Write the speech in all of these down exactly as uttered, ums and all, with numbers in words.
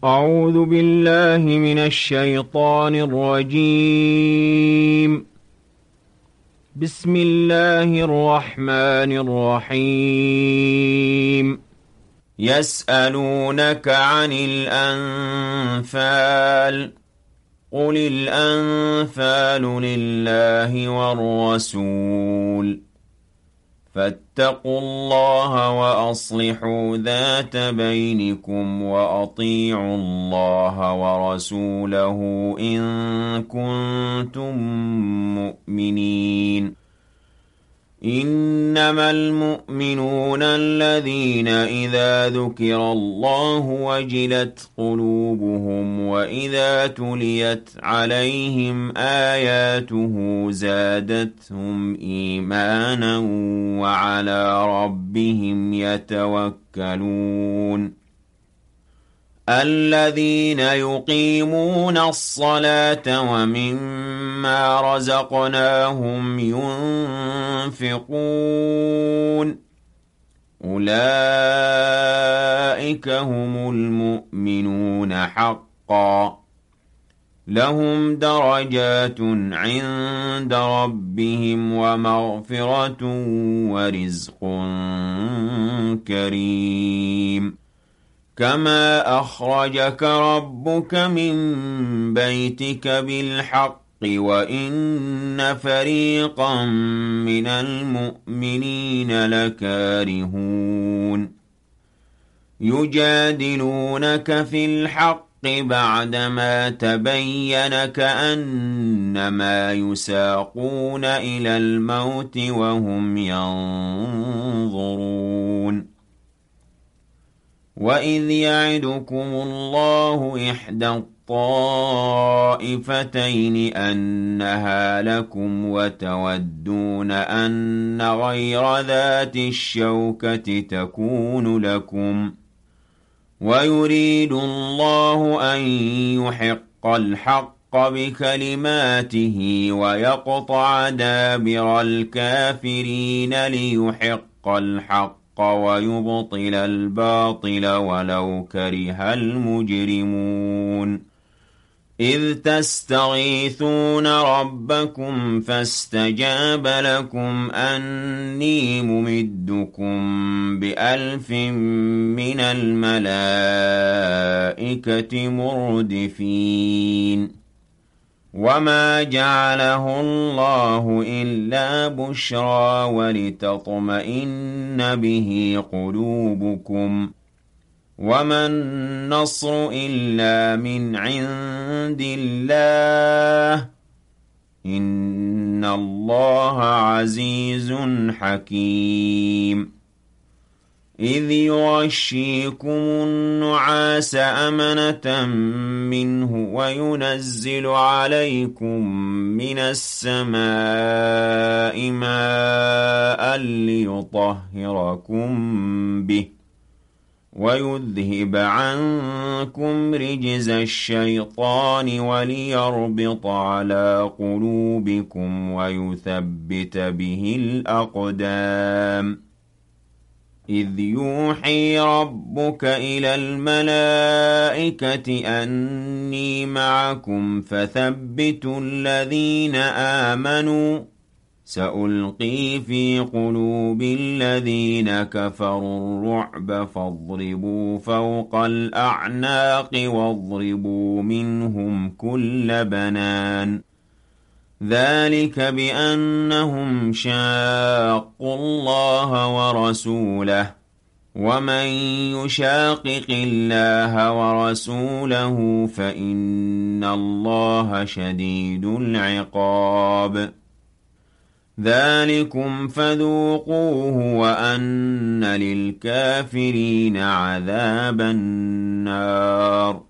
أعوذ بالله من الشيطان الرجيم. بسم الله الرحمن الرحيم. يسألونك عن الأنفال، قل الأنفال لله والرسول، فاتقوا الله وأصلحوا ذات بينكم وأطيعوا الله ورسوله إن كنتم مؤمنين. إنما المؤمنون الذين إذا ذكر الله وجلت قلوبهم وإذا تليت عليهم آياته زادتهم إيمانا وعلى ربهم يتوكلون. الذين يقيمون الصلاة ومما رزقناهم ينفقون، أولئك هم المؤمنون حقا، لهم درجات عند ربهم ومغفرة ورزق كريم. كما أخرجك ربك من بيتك بالحق وإن فريقا من المؤمنين لكارهون. يجادلونك في الحق بعدما تبين كأنما يساقون إلى الموت وهم ينظرون. وَإِذْ يَعِدُكُمُ اللَّهُ إِحْدَى الطَّائِفَتَيْنِ أَنَّهَا لَكُمْ وَتَوَدُّونَ أَنَّ غَيْرَ ذَاتِ الشَّوْكَةِ تَكُونُ لَكُمْ، وَيُرِيدُ اللَّهُ أَن يُحِقَّ الْحَقَّ بِكَلِمَاتِهِ وَيَقْطَعَ دَابِرَ الْكَافِرِينَ لِيُحِقَّ الْحَقَّ وَيُبْطِلَ الْبَاطِلَ وَلَوْ كَرِهَ الْمُجْرِمُونَ. إِذْ تَسْتَغِيثُونَ رَبَّكُمْ فَاسْتَجَابَ لَكُمْ أَنِّي مُمِدُّكُمْ بِأَلْفٍ مِّنَ الْمَلَائِكَةِ مُرْدِفِينَ. وَمَا جَعَلَهُ اللَّهُ إِلَّا بُشْرَىٰ وَلِتَطْمَئِنَّ بِهِ قُلُوبُكُمْ، وَمَا النَّصْرُ إِلَّا مِنْ عِندِ اللَّهِ ۚ إِنَّ اللَّهَ عَزِيزٌ حَكِيمٌ. إِذْ يُغَشِّيكُمُ النُّعَاسَ أَمَنَةً مِّنْهُ وَيُنَزِّلُ عَلَيْكُم مِّنَ السَّمَاءِ مَاءً لِّيُطَهِّرَكُم بِهِ وَيُذْهِبَ عَنكُمْ رِجْزَ الشَّيْطَانِ وَلِيَرْبِطَ عَلَىٰ قُلُوبِكُمْ وَيُثَبِّتَ بِهِ الْأَقْدَامَ. إِذْ يُوحِي رَبُّكَ إِلَى الْمَلَائِكَةِ أَنِّي مَعَكُمْ فَثَبِّتُوا الَّذِينَ آمَنُوا، سَأُلْقِي فِي قُلُوبِ الَّذِينَ كَفَرُوا الرُّعْبَ فَاضْرِبُوا فَوْقَ الْأَعْنَاقِ وَاضْرِبُوا مِنْهُمْ كُلَّ بَنَانٍ. ذَلِكَ بِأَنَّهُمْ شَاقُّوا اللَّهَ وَرَسُولَهُ، وَمَن يُشَاقِقِ اللَّهَ وَرَسُولَهُ فَإِنَّ اللَّهَ شَدِيدُ الْعِقَابِ. ذَلِكُمْ فَذُوقُوهُ وَأَنَّ لِلْكَافِرِينَ عَذَابَ النَّارِ.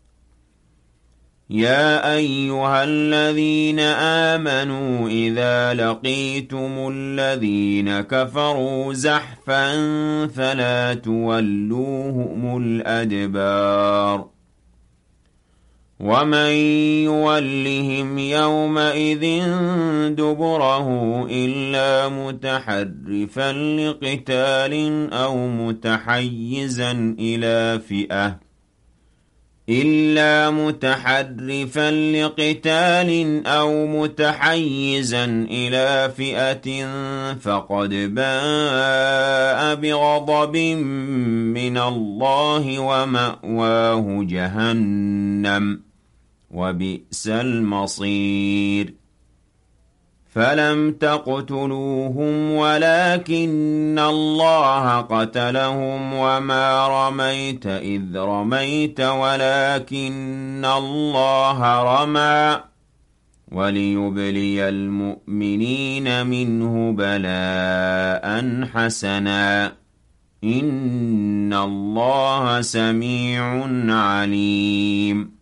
يَا أَيُّهَا الَّذِينَ آمَنُوا إِذَا لَقِيتُمُ الَّذِينَ كَفَرُوا زَحْفًا فَلَا تُوَلُّوهُمُ الْأَدْبَارَ. وَمَن يُوَلِّهِمْ يَوْمَئِذٍ دُبُرَهُ إِلَّا مُتَحَرِّفًا لِّقِتَالٍ أَوْ مُتَحَيِّزًا إِلَىٰ فِئَةٍ إلا متحرفا لقتال أو متحيزا إلى فئة فقد باء بغضب من الله ومأواه جهنم وبئس المصير فلم تقتلوهم ولكن الله قتلهم وما رميت إذ رميت ولكن الله رمى وليبلي المؤمنين منه بلاء حسنا إن الله سميع عليم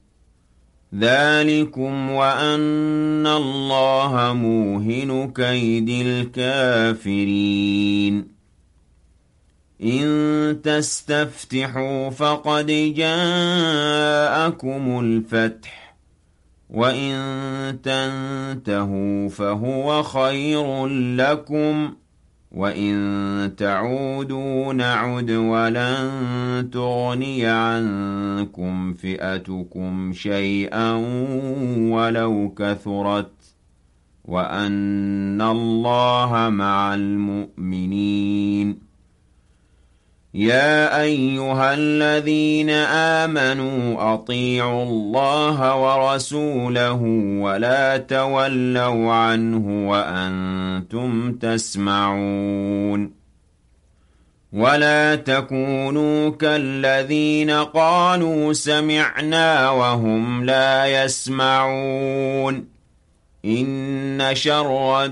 ذلكم وأن الله موهن كيد الكافرين إن تستفتحوا فقد جاءكم الفتح وإن تنتهوا فهو خير لكم وَإِن تَعُودُوا نَعُدْ وَلَن تُغْنِيَ عَنكُمْ فِئَتُكُمْ شَيْئًا وَلَوْ كَثُرَتْ وَأَنَّ اللَّهَ مَعَ الْمُؤْمِنِينَ يَا أَيُّهَا الَّذِينَ آمَنُوا أَطِيعُوا اللَّهَ وَرَسُولَهُ وَلَا تَوَلَّوْا عَنْهُ وَأَنْتُمْ تَسْمَعُونَ وَلَا تَكُونُوا كَالَّذِينَ قَالُوا سَمِعْنَا وَهُمْ لَا يَسْمَعُونَ إِنَّ شَرَّ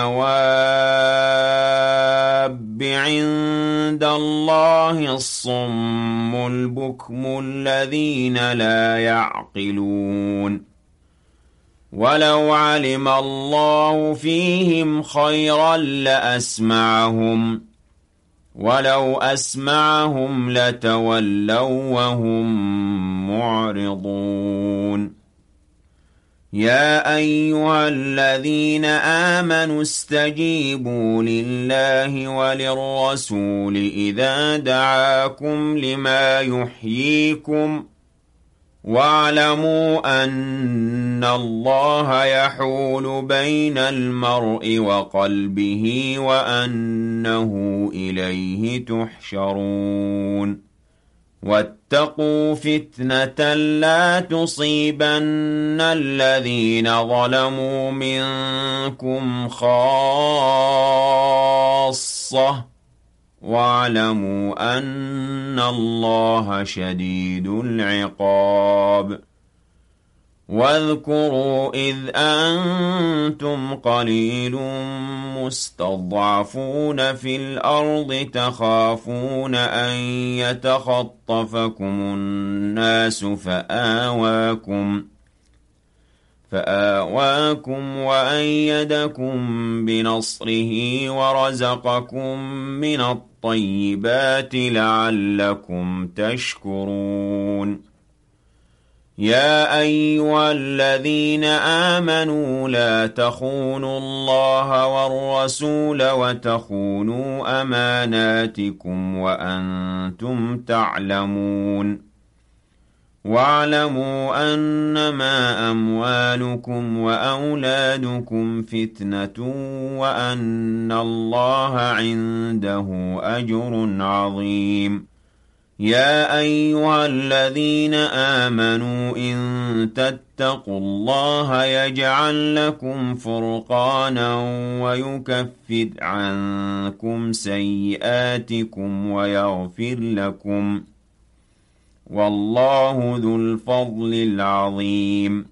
الدَّوَابِّ عِندَ اللَّهِ الصُّمُّ الْبُكْمُ الَّذِينَ لَا يَعْقِلُونَ وَلَوْ عَلِمَ اللَّهُ فِيهِمْ خَيْرًا لَّأَسْمَعَهُمْ وَلَوْ أَسْمَعَهُمْ لَتَوَلَّوْا وَهُمْ مُعْرِضُونَ يَا أَيُّهَا الَّذِينَ آمَنُوا اسْتَجِيبُوا لِلَّهِ وَلِلرَّسُولِ إِذَا دَعَاكُمْ لِمَا يُحْيِيكُمْ وَاعْلَمُوا أَنَّ اللَّهَ يَحُولُ بَيْنَ الْمَرْءِ وَقَلْبِهِ وَأَنَّهُ إِلَيْهِ تُحْشَرُونَ وَاتَّقُوا فِتْنَةً لَّا تُصِيبَنَّ الَّذِينَ ظَلَمُوا مِنكُمْ خَاصَّةً وَاعْلَمُوا أَنَّ اللَّهَ شَدِيدُ الْعِقَابِ وَاذْكُرُوا إِذْ أَنتُمْ قَلِيلٌ مُّسْتَضْعَفُونَ فِي الْأَرْضِ تَخَافُونَ أَن يَتَخَطَّفَكُمُ النَّاسُ فَآوَاكُمْ فَآوَاكُمْ وَأَيَّدَكُم بِنَصْرِهِ وَرَزَقَكُم مِّنَ الطَّيِّبَاتِ لَعَلَّكُمْ تَشْكُرُونَ يَا أَيُّهَا الَّذِينَ آمَنُوا لَا تَخُونُوا اللَّهَ وَالرَّسُولَ وَتَخُونُوا أَمَانَاتِكُمْ وَأَنتُمْ تَعْلَمُونَ وَاعْلَمُوا أَنَّمَا أَمْوَالُكُمْ وَأَوْلَادُكُمْ فِتْنَةٌ وَأَنَّ اللَّهَ عِندَهُ أَجْرٌ عَظِيمٌ يَا أَيُّهَا الَّذِينَ آمَنُوا إِن تَتَّقُوا اللَّهَ يَجْعَل لَّكُمْ فُرْقَانًا وَيُكَفِّرْ عَنكُمْ سَيِّئَاتِكُمْ وَيَغْفِرْ لَكُمْ وَاللَّهُ ذُو الْفَضْلِ الْعَظِيمِ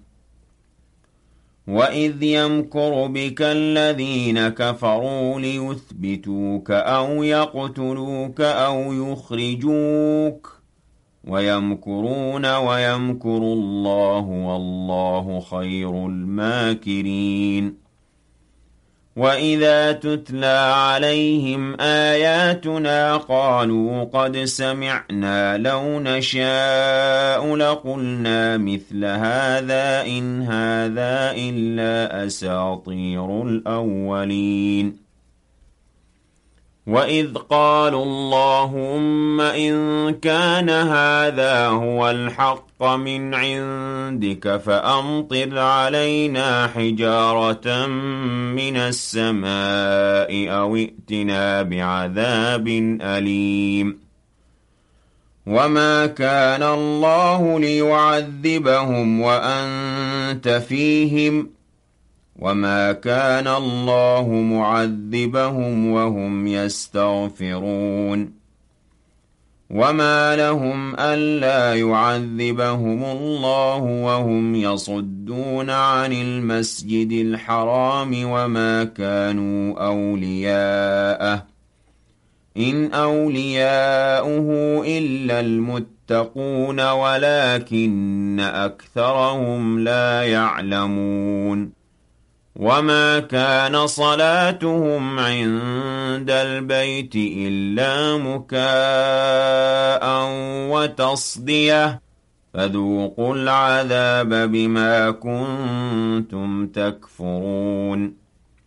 وَإِذْ يَمْكُرُ بِكَ الَّذِينَ كَفَرُوا لِيُثْبِتُوكَ أَوْ يَقْتُلُوكَ أَوْ يُخْرِجُوكَ وَيَمْكُرُونَ وَيَمْكُرُ اللَّهُ وَاللَّهُ خَيْرُ الْمَاكِرِينَ وَإِذَا تُتْلَىٰ عَلَيْهِمْ آيَاتُنَا قَالُوا قَدْ سَمِعْنَا لَوْ نَشَاءُ لَقُلْنَا مِثْلَ هَٰذَا إِنْ هَٰذَا إِلَّا أَسَاطِيرُ الْأَوَّلِينَ وَإِذْ قَالُوا اللَّهُمَّ إِن كَانَ هَذَا هُوَ الْحَقَّ مِنْ عِندِكَ فَأَمْطِرْ عَلَيْنَا حِجَارَةً مِّنَ السَّمَاءِ أَوْ ائْتِنَا بِعَذَابٍ أَلِيمٍ وَمَا كَانَ اللَّهُ لِيُعَذِّبَهُمْ وَأَنتَ فِيهِمْ وَمَا كَانَ اللَّهُ مُعَذِّبَهُمْ وَهُمْ يَسْتَغْفِرُونَ وَمَا لَهُمْ أَلَّا يُعَذِّبَهُمُ اللَّهُ وَهُمْ يَصُدُّونَ عَنِ الْمَسْجِدِ الْحَرَامِ وَمَا كَانُوا أَوْلِيَاءَهُ إِنْ أَوْلِيَاؤُهُ إِلَّا الْمُتَّقُونَ وَلَكِنَّ أَكْثَرَهُمْ لَا يَعْلَمُونَ وَمَا كَانَ صَلَاتُهُمْ عِندَ الْبَيْتِ إِلَّا مُكَاءً وَتَصْدِيَةً فَذُوقُوا الْعَذَابَ بِمَا كُنتُمْ تَكْفُرُونَ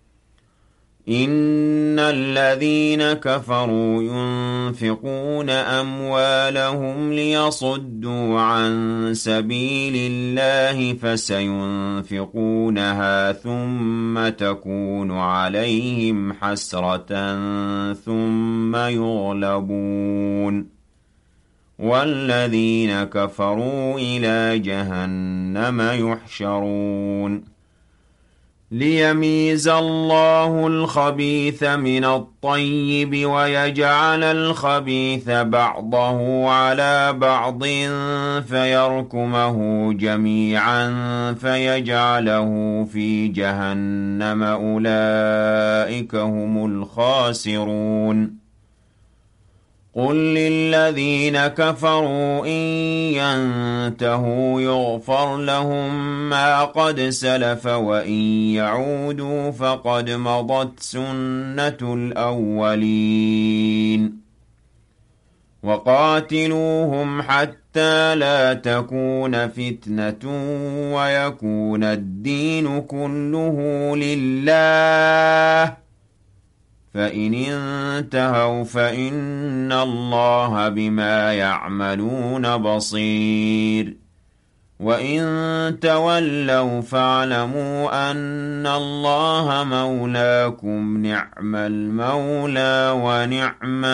إِنَّ الَّذِينَ كَفَرُوا يُنفِقُونَ أَمْوَالَهُمْ لِيَصُدُّوا عَن سَبِيلِ اللَّهِ فَسَيُنفِقُونَهَا ثُمَّ تَكُونُ عَلَيْهِمْ حَسْرَةً ثُمَّ يُغْلَبُونَ وَالَّذِينَ كَفَرُوا إِلَىٰ جَهَنَّمَ يُحْشَرُونَ لِيَمِيزَ اللَّهُ الْخَبِيثَ مِنَ الطَّيِّبِ وَيَجْعَلَ الْخَبِيثَ بَعْضَهُ عَلَىٰ بَعْضٍ فَيَرْكُمَهُ جَمِيعًا فَيَجْعَلَهُ فِي جَهَنَّمَ أُولَٰئِكَ هُمُ الْخَاسِرُونَ قُل لِّلَّذِينَ كَفَرُوا إِن يَنتَهُوا يُغْفَرْ لَهُم مَّا قَدْ سَلَفَ وَإِن يَعُودُوا فَقَدْ مَضَتْ سُنَّةُ الْأَوَّلِينَ وَقَاتِلُوهُمْ حَتَّىٰ لَا تَكُونَ فِتْنَةٌ وَيَكُونَ الدِّينُ كُلُّهُ لِلَّهِ فَإِنِ انتَهَوْا فَإِنَّ اللَّهَ بِمَا يَعْمَلُونَ بَصِيرٌ وَإِن تَوَلَّوْا فَاعْلَمُوا أَنَّ اللَّهَ مَوْلَاكُمْ نِعْمَ الْمَوْلَىٰ وَنِعْمَ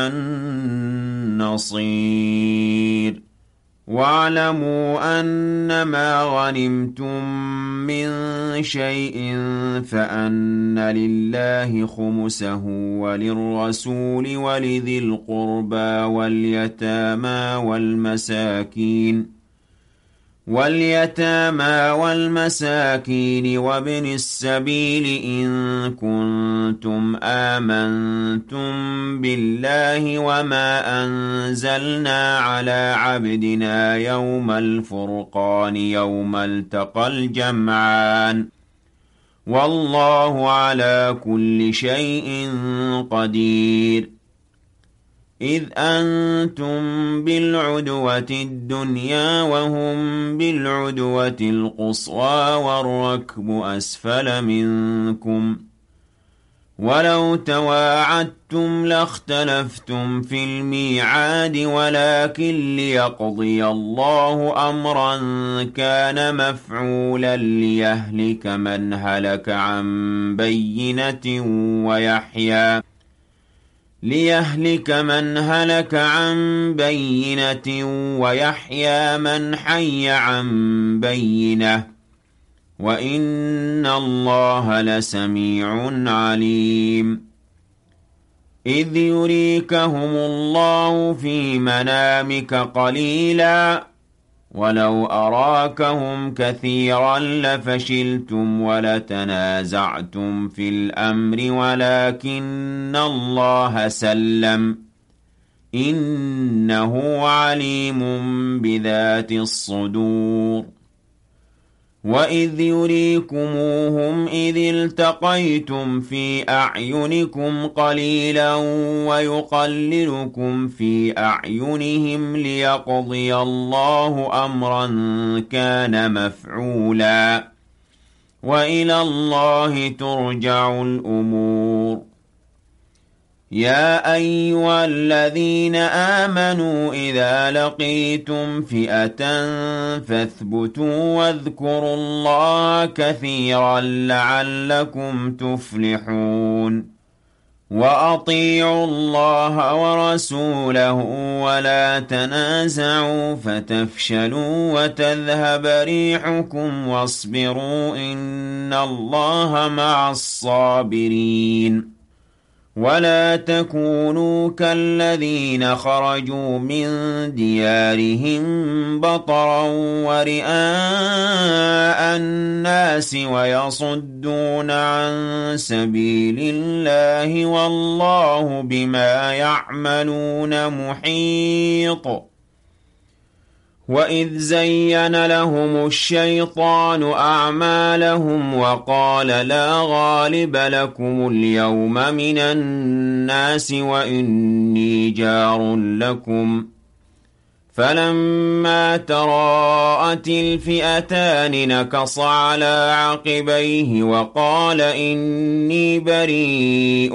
النَّصِيرُ وَاعْلَمُوا أَنَّمَا غَنِمْتُم مِّن شَيْءٍ فَأَنَّ لِلَّهِ خُمُسَهُ وَلِلرَّسُولِ وَلِذِي الْقُرْبَىٰ وَالْيَتَامَىٰ وَالْمَسَاكِينِ وَالْيَتَامَىٰ وَالْمَسَاكِينِ وَابْنِ السَّبِيلِ إِن كُنتُمْ آمَنتُم بِاللَّهِ وَمَا أَنزَلْنَا عَلَىٰ عَبْدِنَا يَوْمَ الْفُرْقَانِ يَوْمَ الْتَقَى الْجَمْعَانِ ۗ وَاللَّهُ عَلَىٰ كُلِّ شَيْءٍ قَدِيرٌ إِذْ أَنتُم بِالْعُدْوَةِ الدُّنْيَا وَهُم بِالْعُدْوَةِ الْقُصْوَىٰ وَالرَّكْبُ أَسْفَلَ مِنكُمْ ۚ وَلَوْ تَوَاعَدتُّمْ لَاخْتَلَفْتُمْ فِي الْمِيعَادِ وَلَٰكِن لِّيَقْضِيَ اللَّهُ أَمْرًا كَانَ مَفْعُولًا لِّيَهْلِكَ مَنْ هَلَكَ عَن بَيِّنَةٍ وَيَحْيَىٰ لِيَهْلِكَ مَنْ هَلَكَ عَن بَيِّنَةٍ وَيَحْيَىٰ مَنْ حَيَّ عَن بَيِّنَةٍ ۗ وَإِنَّ اللَّهَ لَسَمِيعٌ عَلِيمٌ إِذْ يُرِيكَهُمُ اللَّهُ فِي مَنَامِكَ قَلِيلًا وَلَوْ أَرَاكَهُمْ كَثِيرًا لَّفَشِلْتُمْ وَلَتَنَازَعْتُمْ فِي الْأَمْرِ وَلَٰكِنَّ اللَّهَ سَلَّمَ ۗ إِنَّهُ عَلِيمٌ بِذَاتِ الصُّدُورِ وَإِذْ يُرِيكُمُوهُمْ إِذِ الْتَقَيْتُمْ فِي أَعْيُنِكُمْ قَلِيلًا وَيُقَلِّلُكُمْ فِي أَعْيُنِهِمْ لِيَقْضِيَ اللَّهُ أَمْرًا كَانَ مَفْعُولًا وَإِلَى اللَّهِ تُرْجَعُ الْأُمُورُ يا أيها الذين آمنوا إذا لقيتم فئة فاثبتوا واذكروا الله كثيرا لعلكم تفلحون وأطيعوا الله ورسوله ولا تنازعوا فتفشلوا وتذهب ريحكم واصبروا إن الله مع الصابرين ولا تكونوا كالذين خرجوا من ديارهم بطرا ورئاء الناس ويصدون عن سبيل الله والله بما يعملون محيط وإذ زين لهم الشيطان أعمالهم وقال لا غالب لكم اليوم من الناس وإني جار لكم فلما تراءت الفئتان نكص على عقبيه وقال إني بريء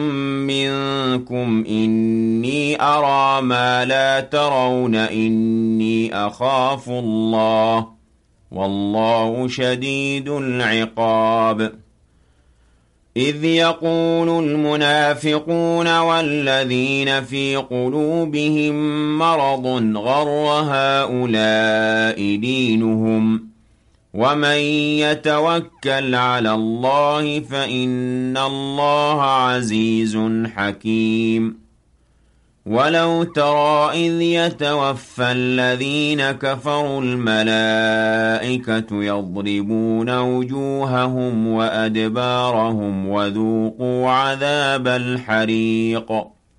منكم إني أرى ما لا ترون إني أخاف الله والله شديد العقاب إذ يقول المنافقون والذين في قلوبهم مرض غر هؤلاء دينهم ومن يتوكل على الله فإن الله عزيز حكيم ولو ترى إذ يتوفى الذين كفروا الملائكة يضربون وجوههم وأدبارهم وذوقوا عذاب الحريق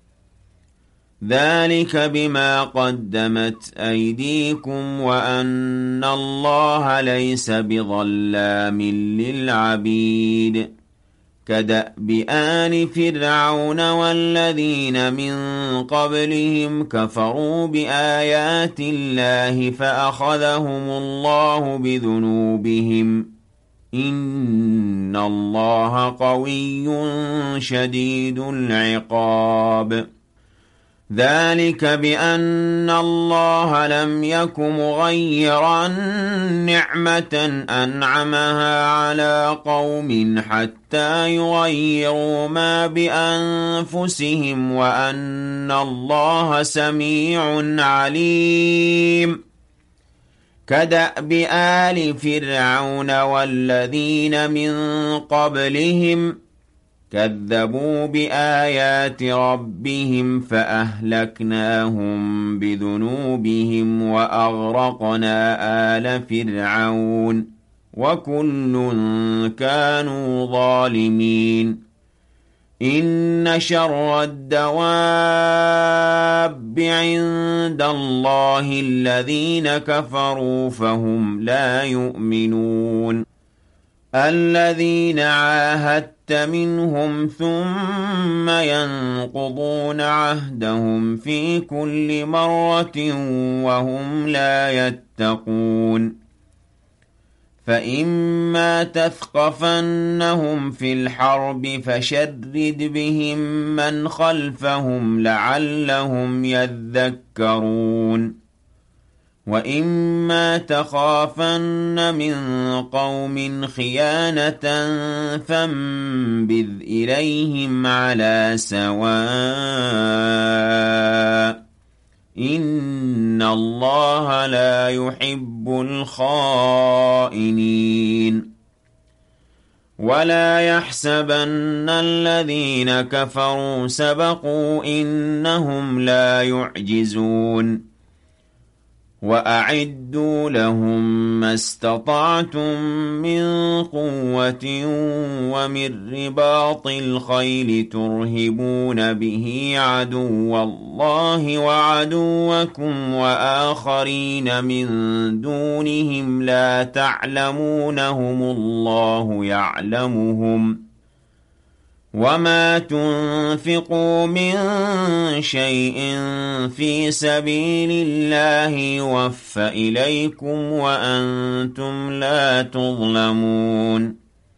ذلك بما قدمت أيديكم وأن الله ليس بظلام للعبيد كدأب آل فرعون والذين من قبلهم كفروا بآيات الله فأخذهم الله بذنوبهم إن الله قوي شديد العقاب ذلك بأن الله لم يك مغيرا نعمة أنعمها على قوم حتى يغيروا ما بأنفسهم وأن الله سميع عليم كدأب آل فرعون والذين من قبلهم كذبوا بآيات ربهم فأهلكناهم بذنوبهم وأغرقنا آل فرعون وكل كانوا ظالمين إن شر الدواب عند الله الذين كفروا فهم لا يؤمنون الذين عاهدت منهم ثم ينقضون عهدهم في كل مرة وهم لا يتقون فإما تثقفنهم في الحرب فشرد بهم من خلفهم لعلهم يذكرون وإما تخافن من قوم خيانة فانبذ إليهم على سواء إن الله لا يحب الخائنين ولا يحسبن الذين كفروا سبقوا إنهم لا يعجزون وأعدوا لهم ما استطعتم من قوة ومن رباط الخيل ترهبون به عدو الله وعدوكم وآخرين من دونهم لا تعلمونهم الله يعلمهم وما تنفقوا من شيء في سبيل الله يوفى إليكم وأنتم لا تظلمون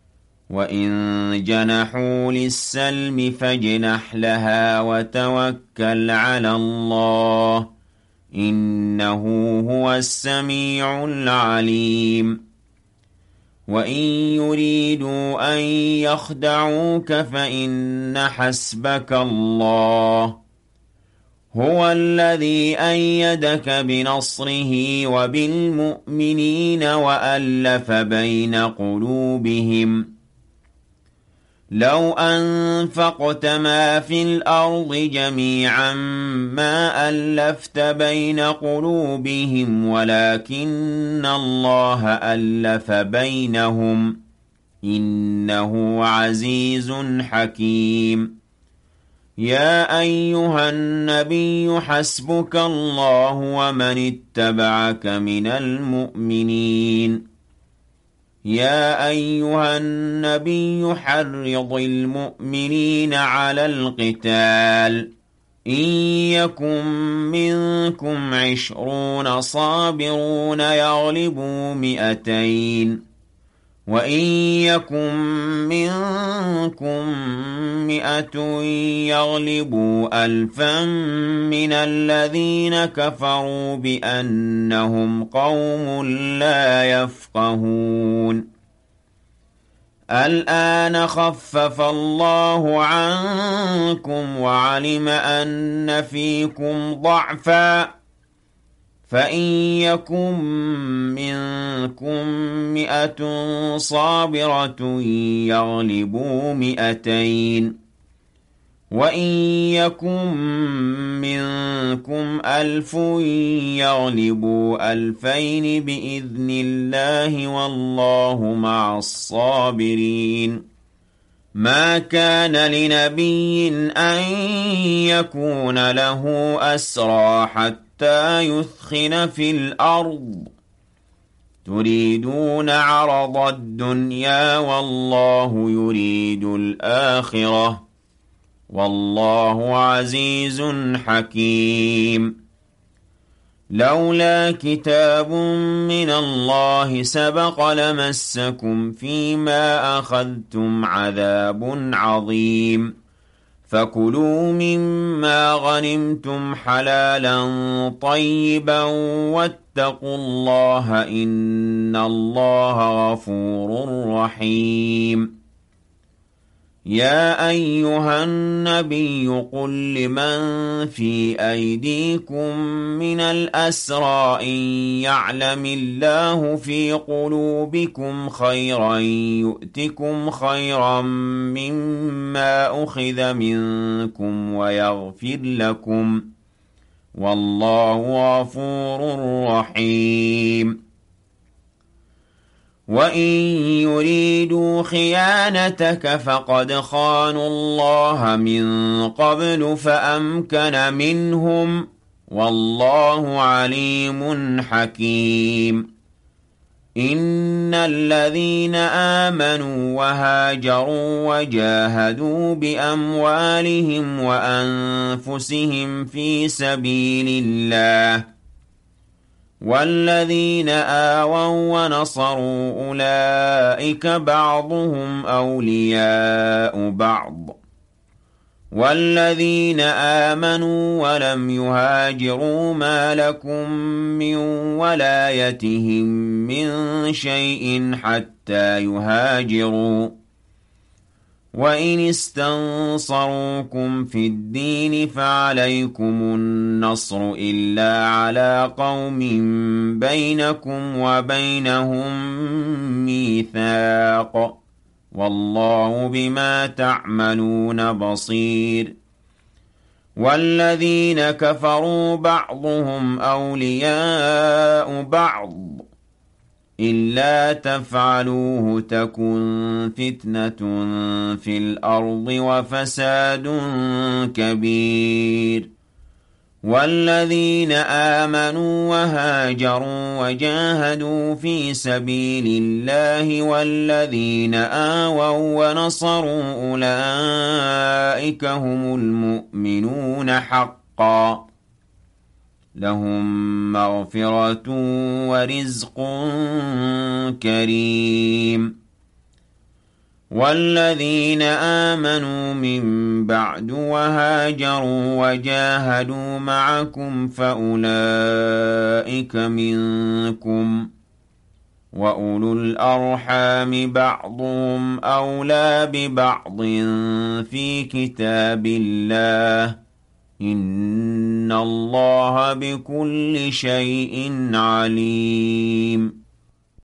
وَإِن جَنَحُوا لِلسَّلْمِ فَاجْنَحْ لَهَا وَتَوَكَّلْ عَلَى اللَّهِ إِنَّهُ هُوَ السَّمِيعُ الْعَلِيمُ وَإِن يُرِيدُوا أَن يَخْدَعُوكَ فَإِنَّ حَسْبَكَ اللَّهُ هُوَ الَّذِي أَيَّدَكَ بِنَصْرِهِ وَبِالْمُؤْمِنِينَ وَأَلَّفَ بَيْنَ قُلُوبِهِمْ لَوْ أَنفَقْتَ مَا فِي الْأَرْضِ جَمِيعًا مَا أَلَّفْتَ بَيْنَ قُلُوبِهِمْ وَلَكِنَّ اللَّهَ أَلَّفَ بَيْنَهُمْ إِنَّهُ عَزِيزٌ حَكِيمٌ يَا أَيُّهَا النَّبِيُّ حَسْبُكَ اللَّهُ وَمَنِ اتَّبَعَكَ مِنَ الْمُؤْمِنِينَ يَا أَيُّهَا النَّبِيُّ حَرِّضِ الْمُؤْمِنِينَ عَلَى الْقِتَالِ إِن يَكُن مِّنكُمْ عِشْرُونَ صَابِرُونَ يَغْلِبُوا مِائَتَيْنِ وَإِن يَكُن مِّنكُم مِّائَةٌ يَغْلِبُوا أَلْفًا مِّنَ الَّذِينَ كَفَرُوا بِأَنَّهُمْ قَوْمٌ لَّا يَفْقَهُونَ الْآنَ خَفَّفَ اللَّهُ عَنكُمْ وَعَلِمَ أَنَّ فِيكُمْ ضَعْفًا فَإِن يَكُن مِّنكُم مِّائَةٌ صَابِرَةٌ يَغْلِبُوا مِائَتَيْنِ وَإِن يَكُن مِّنكُمْ أَلْفٌ يَغْلِبُوا أَلْفَيْنِ بِإِذْنِ اللَّهِ وَاللَّهُ مَعَ الصَّابِرِينَ مَا كَانَ لِنَبِيٍّ أَن يَكُونَ لَهُ أَسْرَىٰ حَتَّىٰ يُثْخِنَ فِي الْأَرْضِ تُرِيدُونَ عَرَضَ الدُّنْيَا وَاللَّهُ يُرِيدُ الْآخِرَةَ وَاللَّهُ عَزِيزٌ حَكِيمٌ لَوْلَا كِتَابٌ مِّنَ اللَّهِ سَبَقَ لَمَسَّكُمْ فِيمَا أَخَذْتُمْ عَذَابٌ عَظِيمٌ فَكُلُوا مِمَّا غَنِمْتُمْ حَلَالًا طَيِّبًا وَاتَّقُوا اللَّهَ إِنَّ اللَّهَ غَفُورٌ رَّحِيمٌ يَا أَيُّهَا النَّبِيُّ قُل لِّمَن فِي أَيْدِيكُم مِّنَ الْأَسْرَىٰ إِن يَعْلَمِ اللَّهُ فِي قُلُوبِكُمْ خَيْرًا يُؤْتِكُمْ خَيْرًا مِّمَّا أُخِذَ مِنكُمْ وَيَغْفِرْ لَكُمْ ۗ وَاللَّهُ غَفُورٌ رَّحِيمٌ وَإِن يُرِيدُوا خِيَانَتَكَ فَقَدْ خَانُوا اللَّهَ مِن قَبْلُ فَأَمْكَنَ مِنْهُمْ ۗ وَاللَّهُ عَلِيمٌ حَكِيمٌ إِنَّ الَّذِينَ آمَنُوا وَهَاجَرُوا وَجَاهَدُوا بِأَمْوَالِهِمْ وَأَنفُسِهِمْ فِي سَبِيلِ اللَّهِ وَالَّذِينَ آوَوا وَّنَصَرُوا أُولَٰئِكَ بَعْضُهُمْ أَوْلِيَاءُ بَعْضٍ وَالَّذِينَ آمَنُوا وَلَمْ يُهَاجِرُوا مَا لَكُم مِّن وَلَايَتِهِم مِّن شَيْءٍ حَتَّىٰ يُهَاجِرُوا ۚ وَإِنِ اسْتَنصَرُوكُمْ فِي الدِّينِ فَعَلَيْكُمُ النَّصْرُ إِلَّا عَلَىٰ قَوْمٍ بَيْنَكُمْ وَبَيْنَهُم مِّيثَاقٌ ۗ وَاللَّهُ بِمَا تَعْمَلُونَ بَصِيرٌ وَالَّذِينَ كَفَرُوا بَعْضُهُمْ أَوْلِيَاءُ بَعْضٍ إِلَّا تَفْعَلُوهُ تَكُن فِتْنَةٌ فِي الْأَرْضِ وَفَسَادٌ كَبِيرٌ وَالَّذِينَ آمَنُوا وَهَاجَرُوا وَجَاهَدُوا فِي سَبِيلِ اللَّهِ وَالَّذِينَ آوَوا وَّنَصَرُوا أُولَٰئِكَ هُمُ الْمُؤْمِنُونَ حَقًّا لَهُم مَّغْفِرَةٌ وَرِزْقٌ كَرِيمٌ والذين آمنوا من بعد وهاجروا وجاهدوا معكم فأولئك منكم وأولو الأرحام بعضهم أولى ببعض في كتاب الله إن الله بكل شيء عليم